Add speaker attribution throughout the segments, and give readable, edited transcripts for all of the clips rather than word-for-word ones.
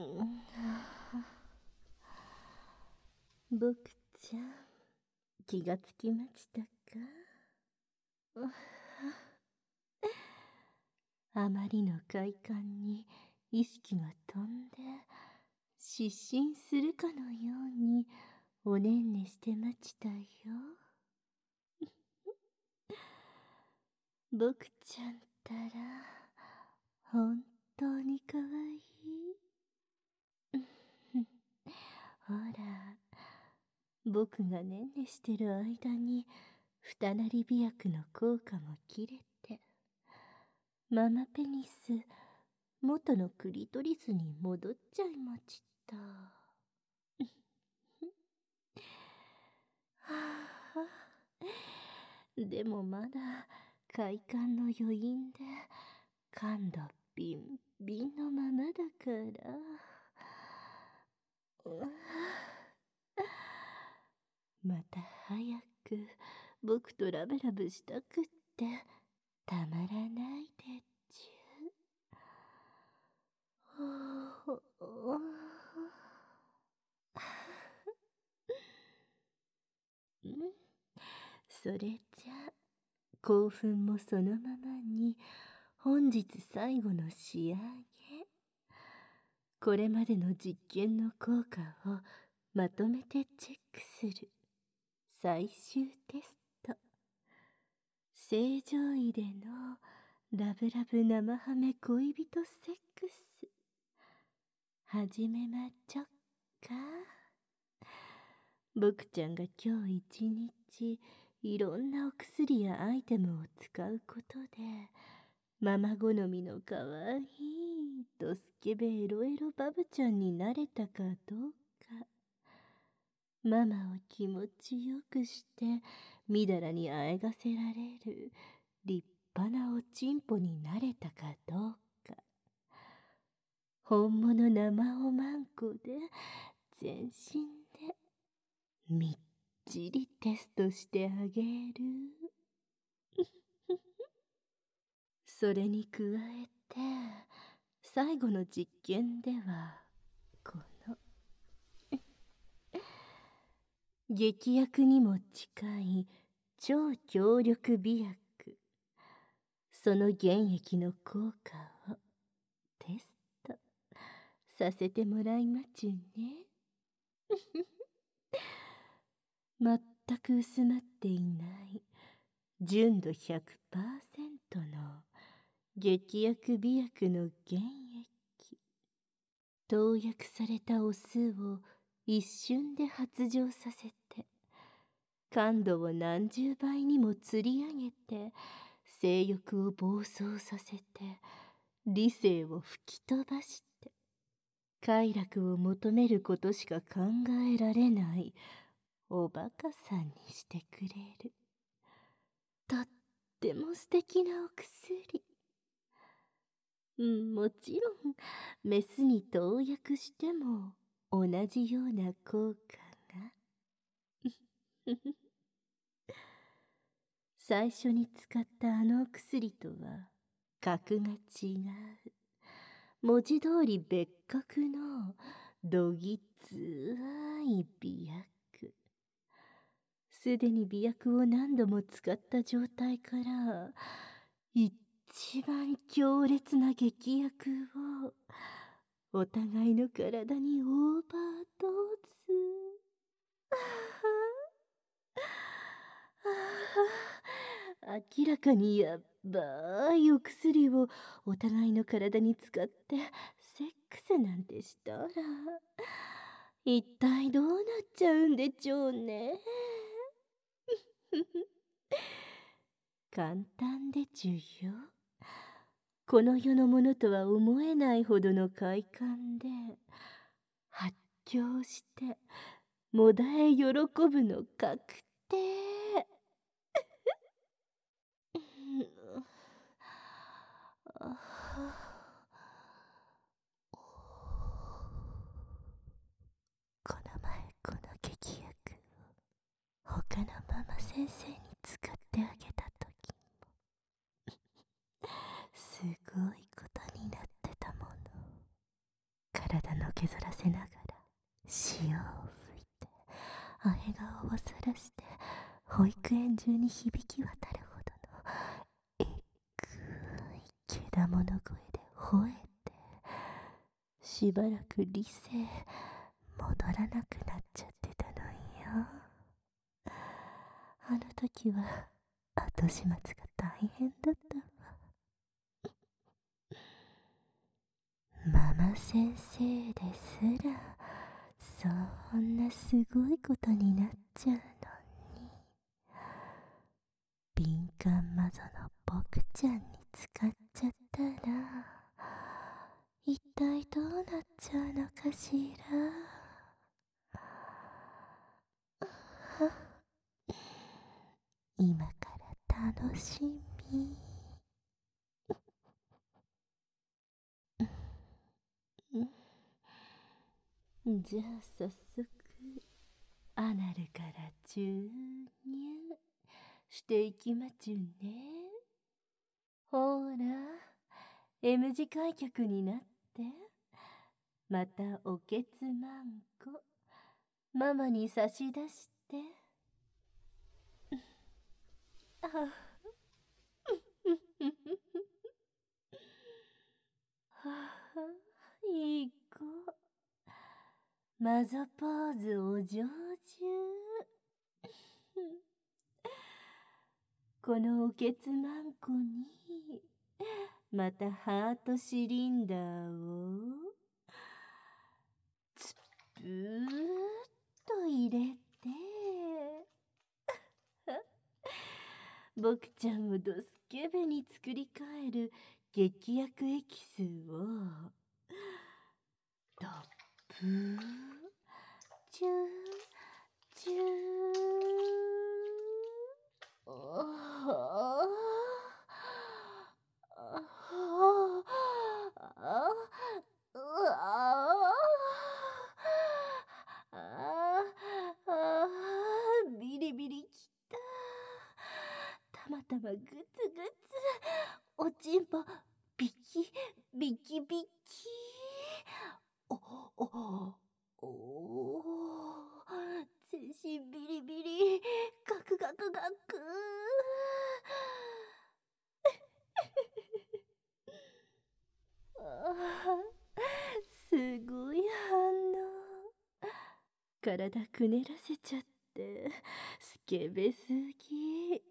Speaker 1: 僕ちゃん、気がつきましたか？あまりの快感に意識が飛んで失神するかのようにおねんねしてましたよ。僕ちゃんったら本当にかわいい。ほら、僕がねんねしてる間に二なり美薬の効果も切れて、ママペニス元のクリトリスに戻っちゃいました。はあ、でもまだ快感の余韻で感度ビンビンのままだから。また早く僕とラブラブしたくってたまらないでちゅ。それじゃ興奮もそのままに本日最後の仕上げ。これまでの実験の効果をまとめてチェックする最終テスト。正常位でのラブラブ生ハメ恋人セックス始めまちょっか。僕ちゃんが今日一日いろんなお薬やアイテムを使うことでママ好みのかわいいドスケベエロエロバブちゃんになれたかどうか、ママを気持ちよくしてみだらにあえがせられる立派なおちんぽになれたかどうか、本物生おまんこで全身でみっちりテストしてあげる。それに加えて最後の実験ではこの劇薬にも近い超強力美薬、その原液の効果をテストさせてもらいまちゅね。全く薄まっていない純度 100% の劇薬美薬の原液、投薬されたお酢を一瞬で発情させて感度を何十倍にも釣り上げて性欲を暴走させて理性を吹き飛ばして快楽を求めることしか考えられないおバカさんにしてくれるとっても素敵なお薬。もちろんメスに投薬しても同じような効果が最初に使ったあのお薬とは格が違う、文字通り別格のどぎつい美薬。すでに美薬を何度も使った状態から一番強烈な劇薬をお互いの体にオーバードーズ。明らかにやっばいお薬をお互いの体に使ってセックスなんてしたら一体どうなっちゃうんでちょうね。簡単でちゅよ。この世のものとは思えないほどの快感で発狂してもだえ喜ぶの確定。この前この劇薬を他のママ先生に使ってあげた時もすごいことになってたもの。体のらして保育園中に響き渡るほどのえっくいけだもの声で吠えて、しばらく理性戻らなくなっちゃってたのよ。あの時は後始末が大変だったわ。ママ先生ですらそんなすごいことになっちゃうのに、敏感魔女の僕ちゃんに使っちゃったら一体どうなっちゃうのかしら。今から楽しみ。じゃあ早速アナルから注入していきまちゅね。ほら M 字開脚になって、またおけつまんこママに差し出して。あいい子。マゾポーズお上手。このおけつまんこにまたハートシリンダーをつぷーっと入れて僕ちゃんをドスケベに作り変える劇薬エキスをドップーチューチュー。ビリビリきた。たまたまグツグツ。おちんぽビキビキビキ。お全身ビリビリガクガクガク。すごい反応。体くねらせちゃってスケベすぎ。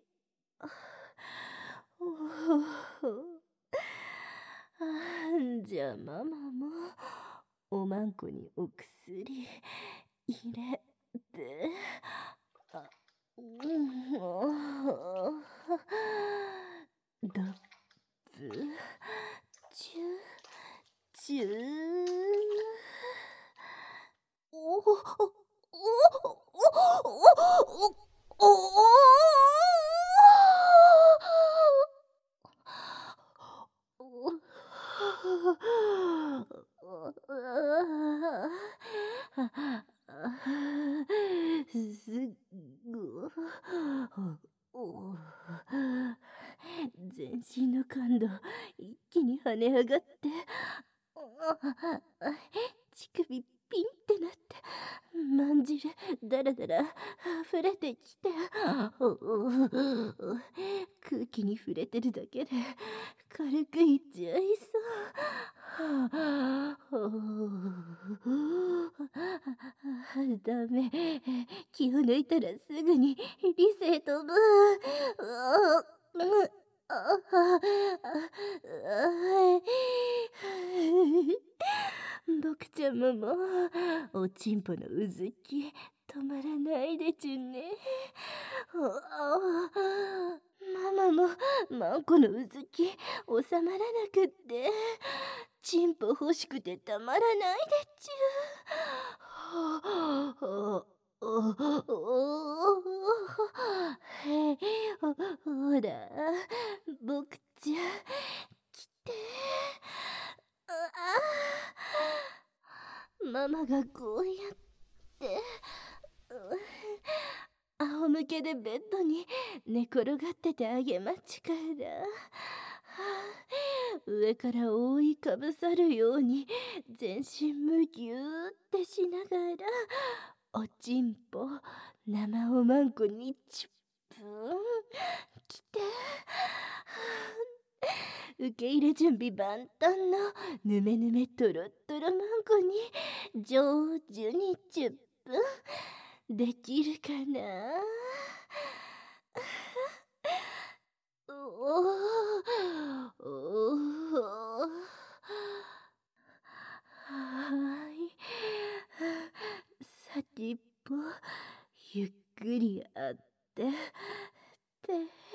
Speaker 1: じゃあママもおまんこにお薬入れて。ドップチュチュー。おおおおおすっご全身の感度一気に跳ね上がって、乳首ピンってなって、まんじるだらだら溢れてきて、空気に触れてるだけで軽くいっちゃいそう。ダメ。気を抜いたらすぐに理性飛ぶ。僕ちゃんももうおちんぽのうずき止まらないでちゅね。ママもマンコのうずき収まらなくって、チンポ欲しくてたまらないでちゅ。ほら僕ちゃん来て。ママがこうやって仰向けでベッドに寝転がっててあげまちから、上から覆いかぶさるように全身むぎゅーってしながらおちんぽ生おまんこにちゅっぷん来て。受け入れ準備万端のぬめぬめとろっとろまんこに上手にちゅっぷんできるかな。おおはい。先っぽゆっくりあってて。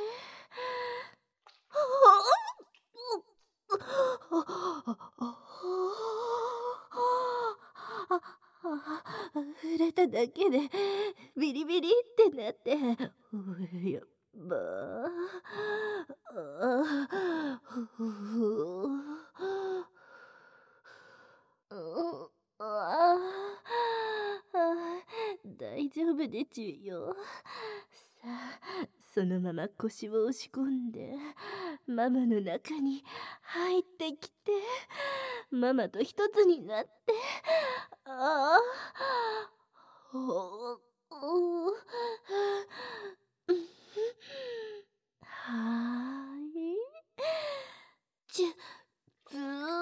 Speaker 1: 触れただけでビリビリってなってやっば大丈夫でちゅよ。さあそのまま腰を押し込んでママの中に入ってきてママと一つになってああおおはーいちゅず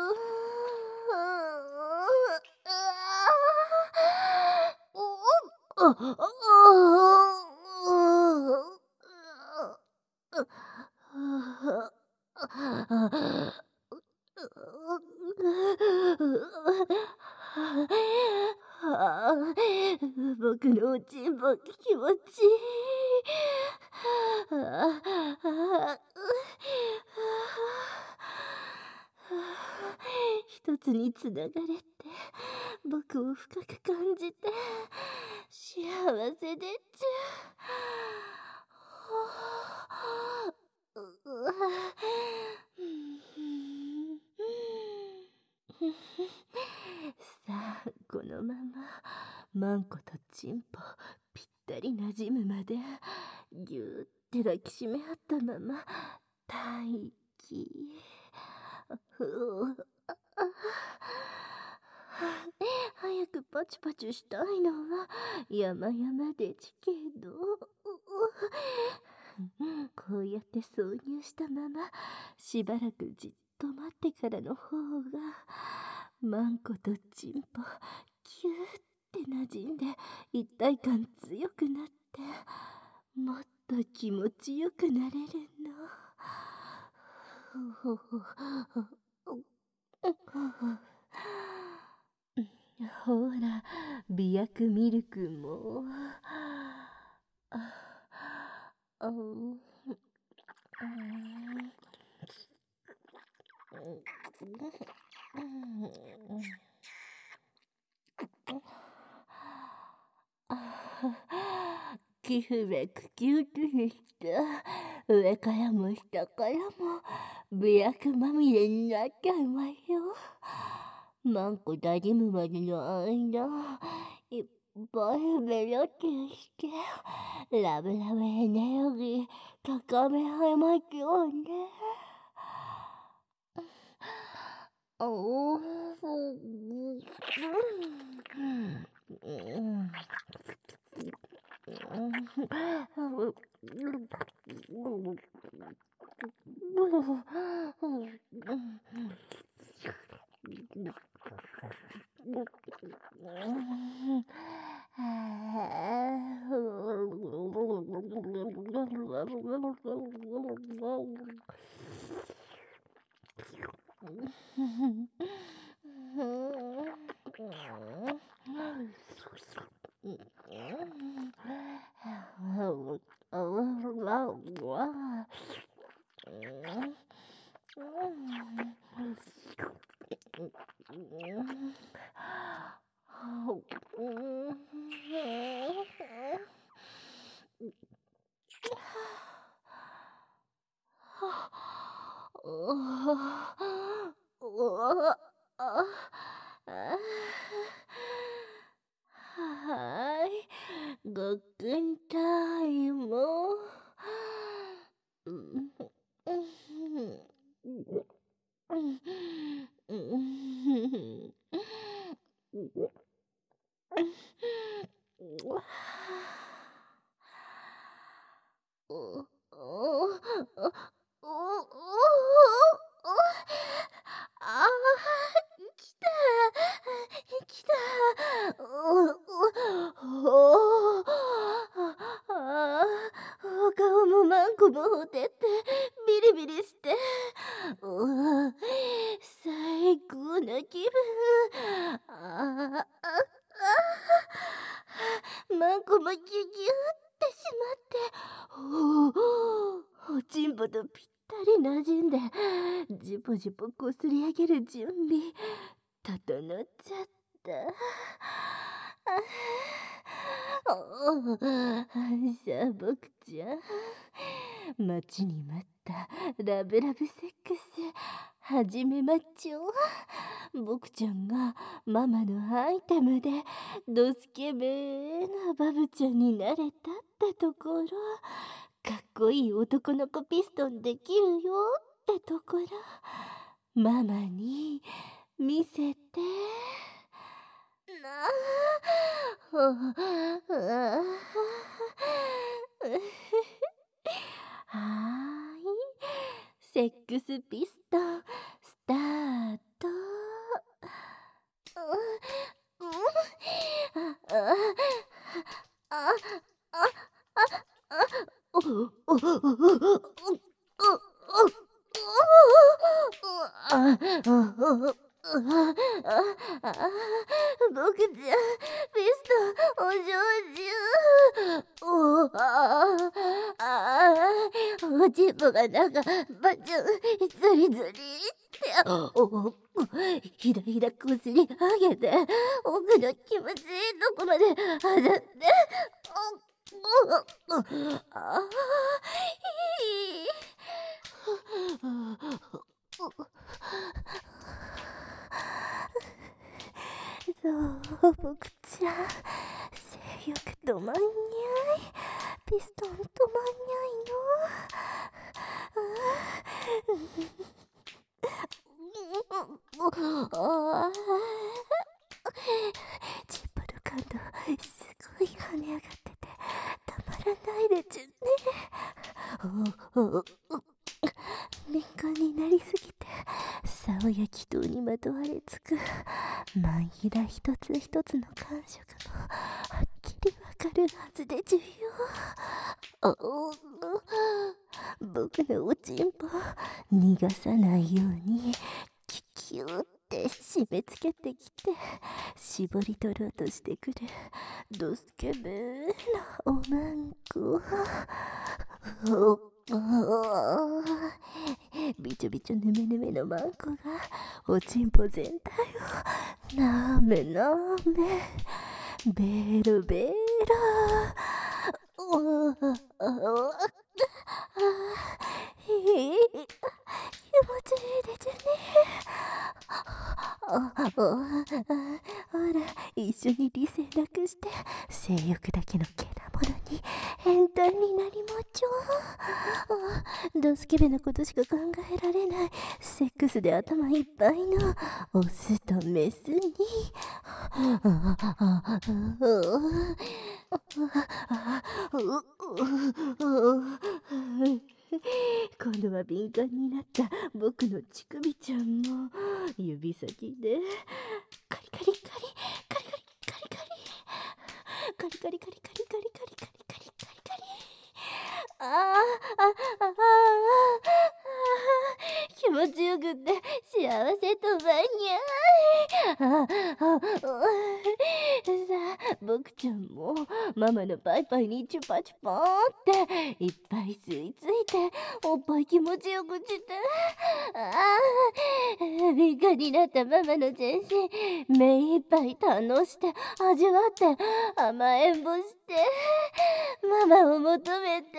Speaker 1: 僕のおちんぽ気持ちいい。一つにつながれて僕を深く感じて幸せでちゅ。さあこのままマンコとチンポぴったりなじむまでぎゅーって抱きしめ合ったまま待機。早くパチパチしたいのは山々でちけどこうやって挿入したまましばらくじっと待ってからの方がマンコとチンポキューってなじんで一体感強くなってもっと気持ちよくなれるの。ほら美薬ミルクも皮膚がクキュートにして上からも下からも美薬まみれになっちゃいますよ。マンコなじむまでの間いっぱいベロってしてラブラブエネルギー高め合いますよね。おはい、ごっくんタイム。 あー、来た、来た。お顔もマンコもほてって、ビリビリして、最高な気分。マンコもギュギュってしまって、おちんぽとぴったり馴染んで、ジュポジュポこすり上げる準備、整っちゃった。さあ、僕ちゃん。待ちに待ったラブラブセックス、始めまっちょ。僕ちゃんがママのアイテムでドスケベなバブちゃんになれたってところ、かっこいい男の子ピストンできるよってところ、ママに見せて。はーい、セックスピストンスタート。僕じゃピストンお上手。おちんぽがなんかバチュンズリズリってひだひだこすり上げて、奥の気持ちいいとこまで上がって、いい。どう、僕ちゃん、性欲止まんにゃい。ピストン止まんにゃいの。チンポの感度すごい跳ね上がっててたまらないでちゅね。敏感になりすぎて竿や祈祷にまとわれつくマンヒダ一つ一つの感触もはっきりわかるはずでちゅよ。僕のおちんぽ逃がさないようにキキューって締め付けてきて絞り取ろうとしてくるドスケベなおまんこ。びちょびちょぬめぬめのマンコがおちんぽ全体をなめなめベロベロ。気持ちいいでちゅね。ほら、一緒に理性なくして性欲だけのけなものに変態になりまちょう。ドスケベなことしか考えられないセックスで頭いっぱいのオスとメスに今度は敏感になった僕の乳首ちゃんも指先でカリカリカリカリカリカリカリカリカリカリカリカリカリカリカリカリカリ。気持ちよくって幸せとばにゃい。さあ、僕ちゃんもママのパイパイにチュパチュパーっていっぱい吸い付いておっぱい気持ちよくして、敏感になったママの全身目いっぱい堪能して味わって甘えんぼしてママを求めて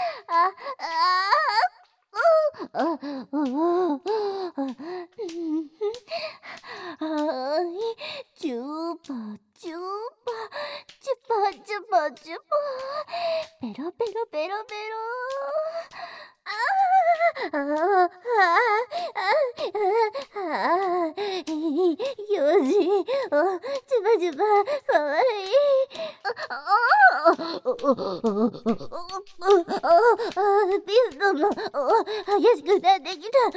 Speaker 1: チューパチューパチュパチュパチュパペロペロペロペロ。用心、ジュバジュバ、かわいい。 ピストンも激しくなってきた。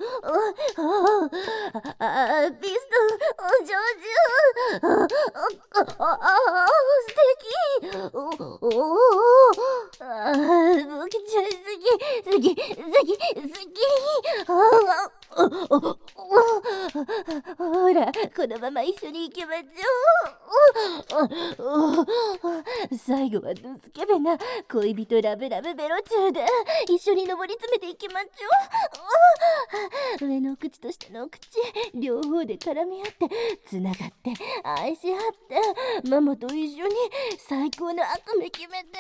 Speaker 1: ピストン上手。素敵。僕ちゃん好き。ほら、このまま一緒に行きましょう。最後はドスケベな恋人ラブラブベロチューで一緒に上り詰めていきましょう。上のお口と下のお口、両方で絡み合ってつながって愛し合ってママと一緒に最高の悪夢決めて。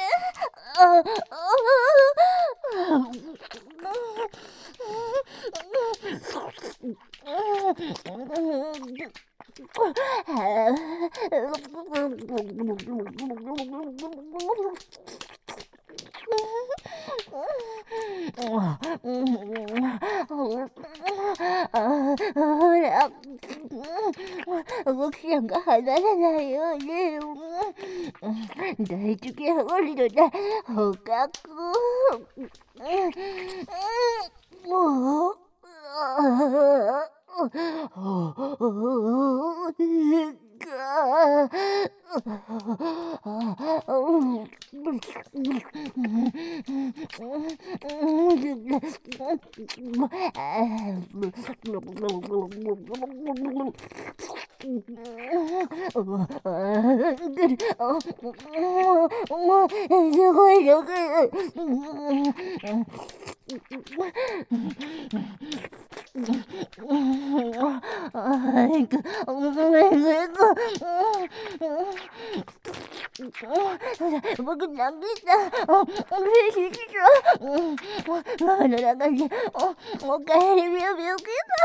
Speaker 1: ほら、動きなんか離れないように。第一系ホリドで捕獲。もう。すごいよく。僕なんでしたママの中におかえり病気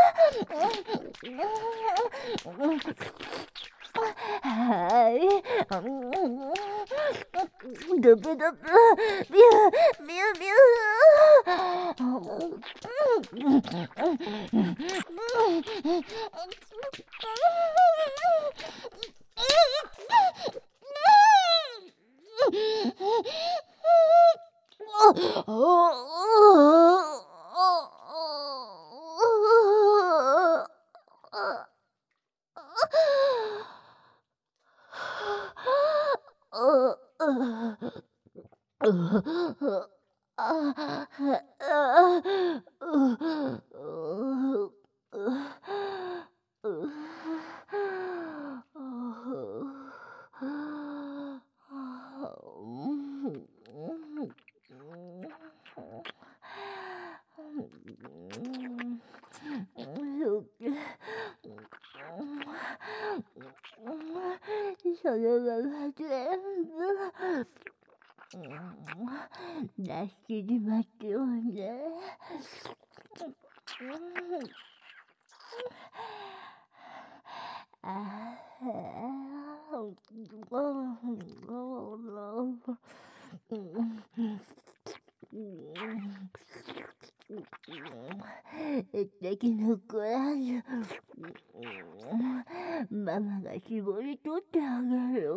Speaker 1: はい。ドブドブ、ビュー、ビュービそのまま全部出し切りましょうね。素敵なコラージュ。ママが絞り取ってあげる。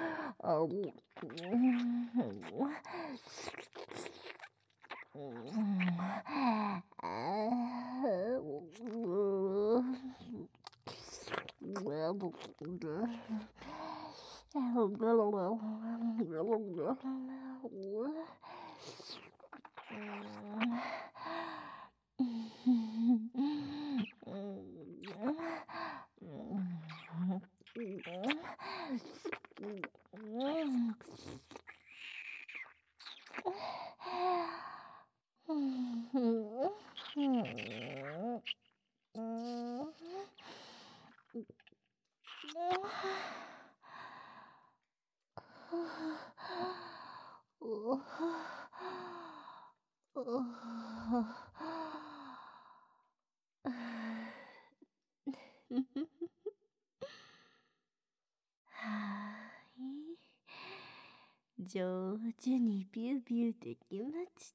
Speaker 1: 上手にビュービューできました。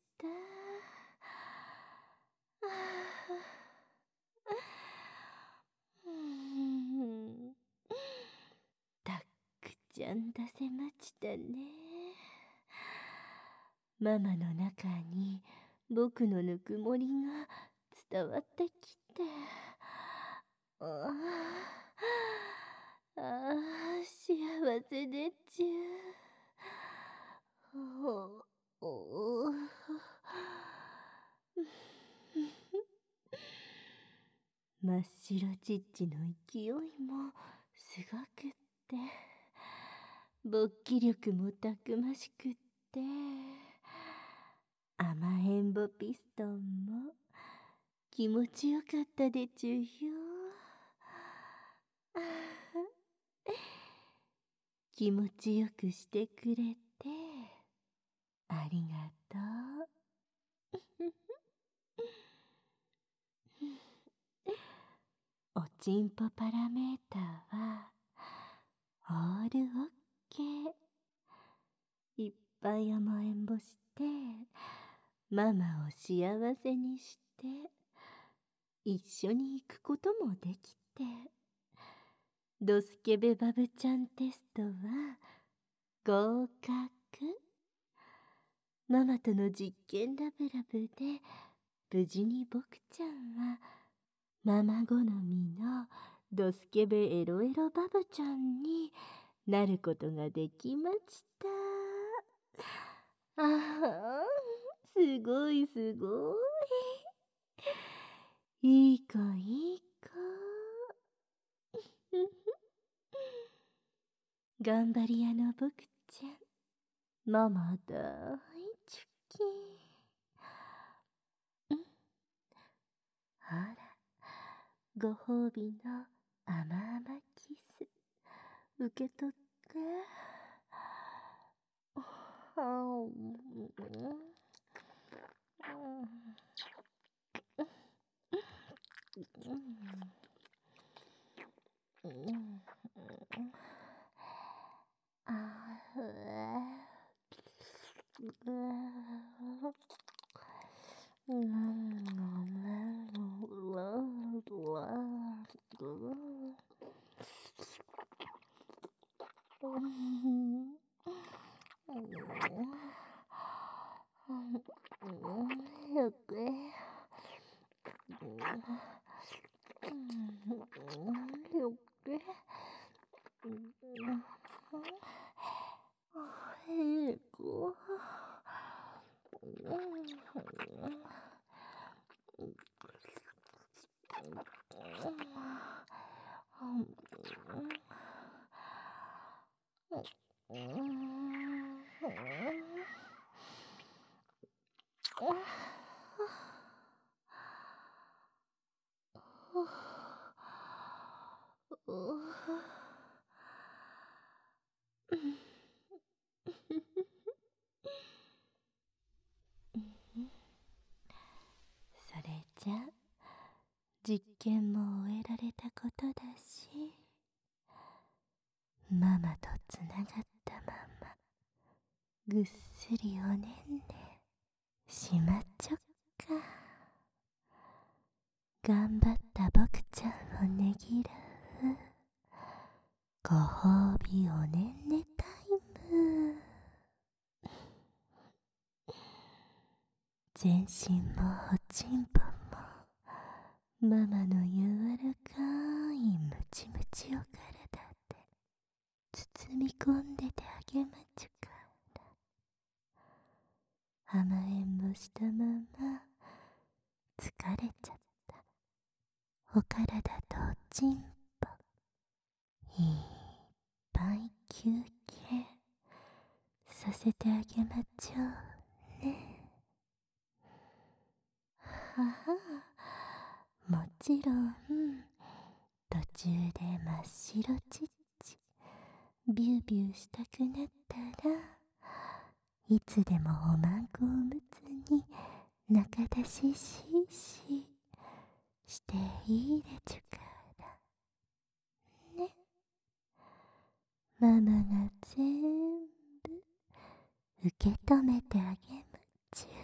Speaker 1: タックちゃん出せましたね。ママの中に僕のぬくもりが伝わってきて、あ幸せでちゅ。お真っ白ちっちの勢いもすごくって、勃起力もたくましくって、甘えんぼピストンも気持ちよかったでちゅよ。気持ちよくしてくれてありがとう。おちんぽパラメーターはオールオッケー。いっぱい甘えんぼしてママを幸せにして一緒に行くこともできて、ドスケベバブちゃんテストは合格。ママとの実験ラブラブで無事に僕ちゃんはママ好みのドスケベエロエロバブちゃんになることができました。ああ、すごいすごい。いい子いい子。頑張り屋の僕ちゃん、ママ大好き。ほら、ご褒美の甘々キス受け取って。それじゃ実験も終えられたことだし、ママとつながったままぐっすりおねんねしまっちょっか。頑張った僕ちゃんをねぎらうご褒美おねんねタイム。全身もおちんぽもママの柔らかいムチムチお体で包み込んでてあげまちゅから。甘えんぼしたまま疲れちゃったお体とおちんぽいっぱい休憩させてあげまちょうね。はは、もちろん途中で真っ白ちっちビュービューしたくなったらいつでもおまんこおむつに中出しししていいでちゅからね。ママが全部受け止めてあげまちゅ。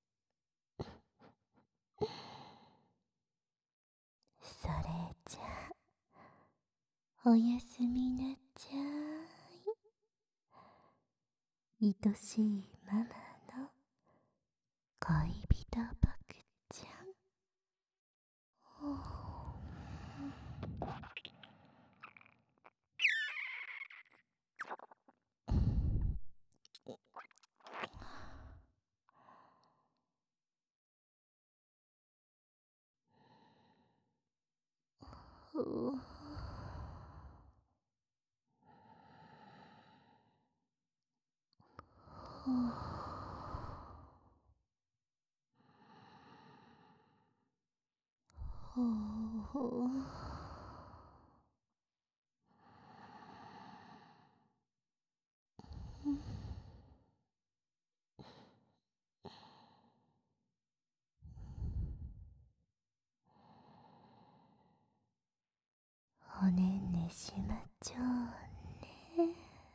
Speaker 1: それじゃおやすみなちゃい。 愛しいママの恋人僕ちゃん。おねんねしまちょうね。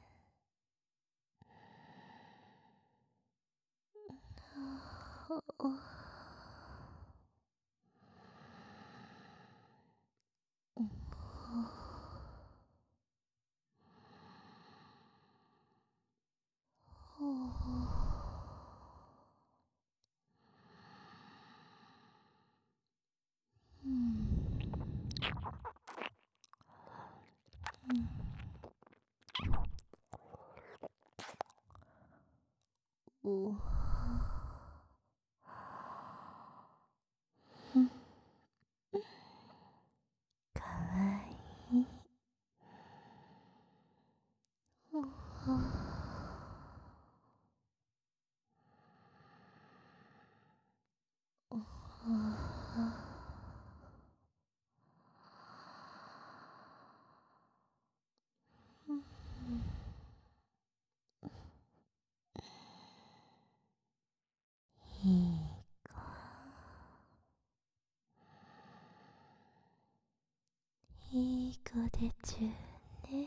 Speaker 1: かわいい。いい子、いい子でちゅね。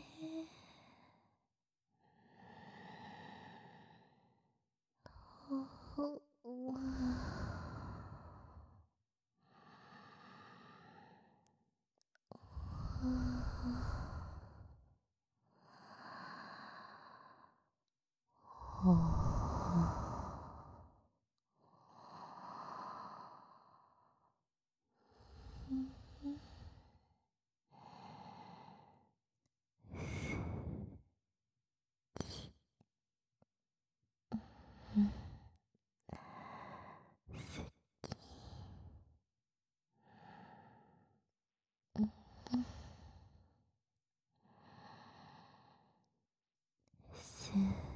Speaker 1: す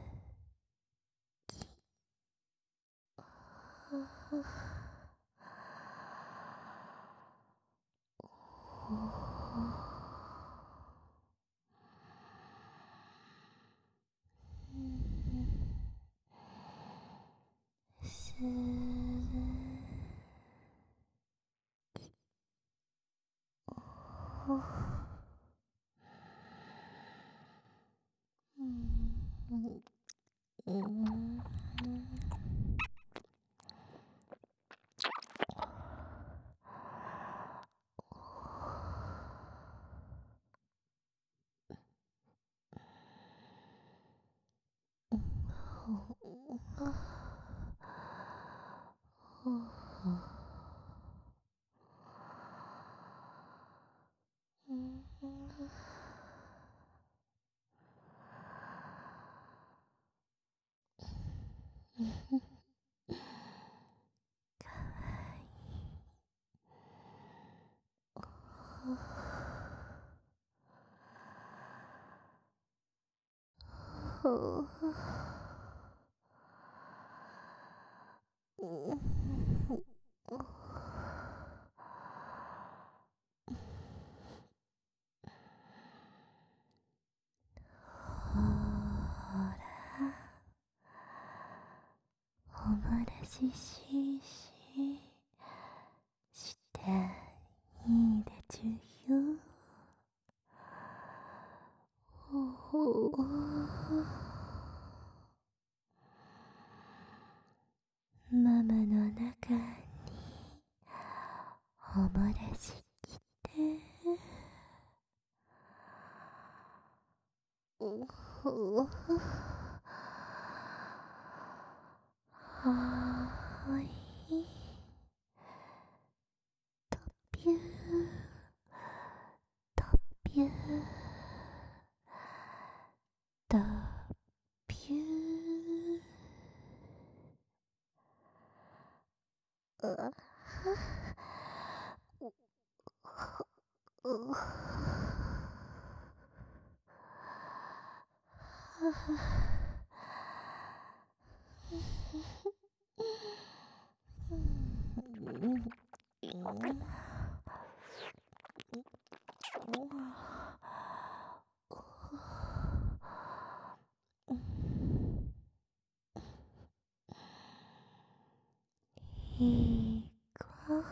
Speaker 1: おもらししていいでちゅよ。ママの中におもらしきて。 いいか。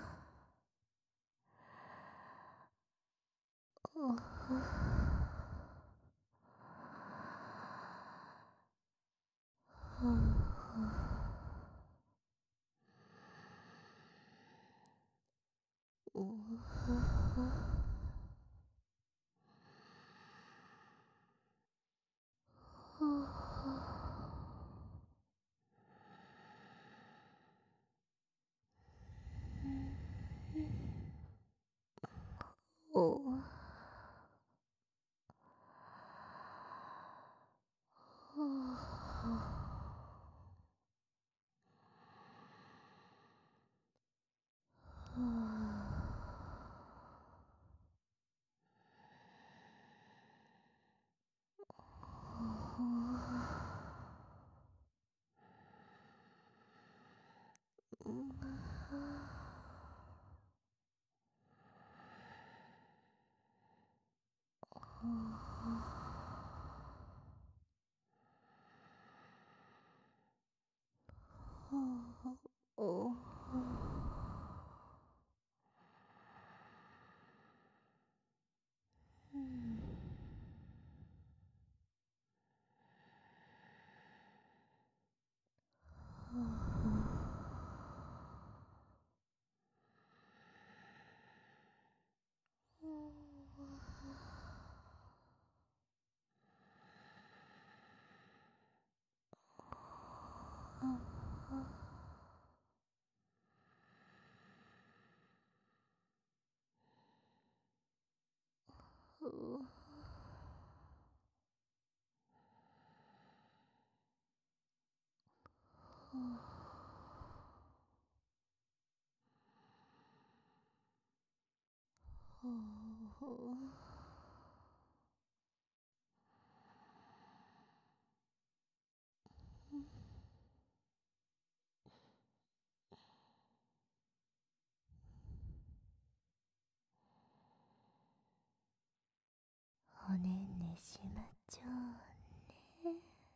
Speaker 1: おねんねしまちょうね。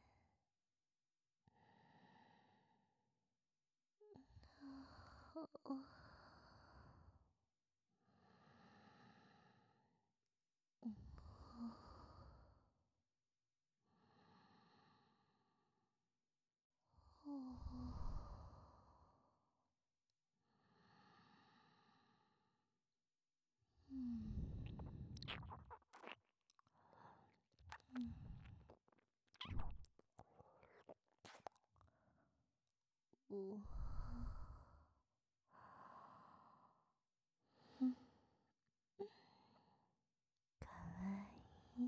Speaker 1: かわいい。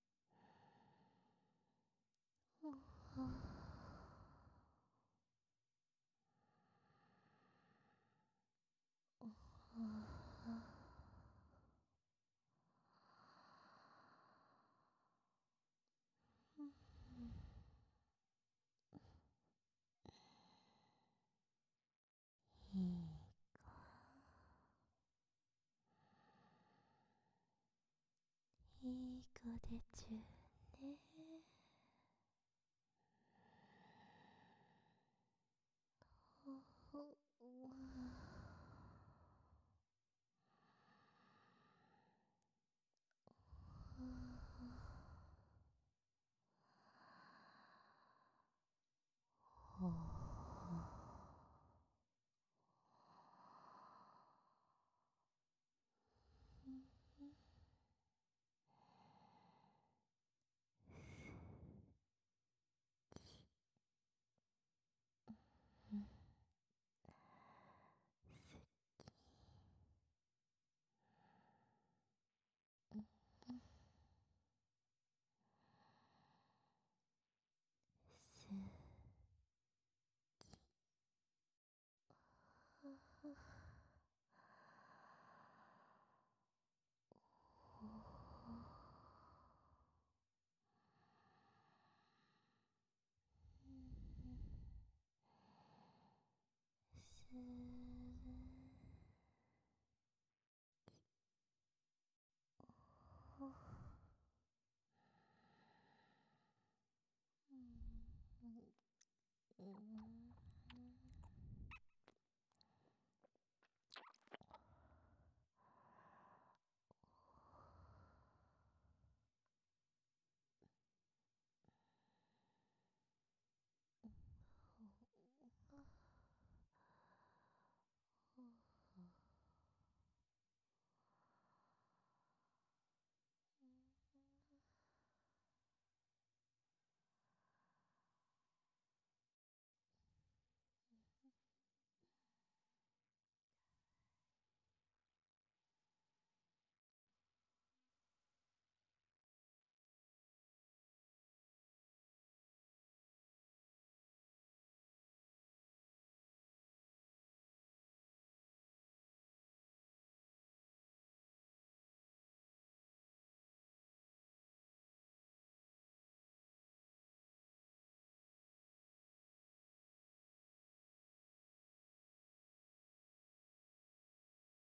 Speaker 1: いい子、いい子でちゅね。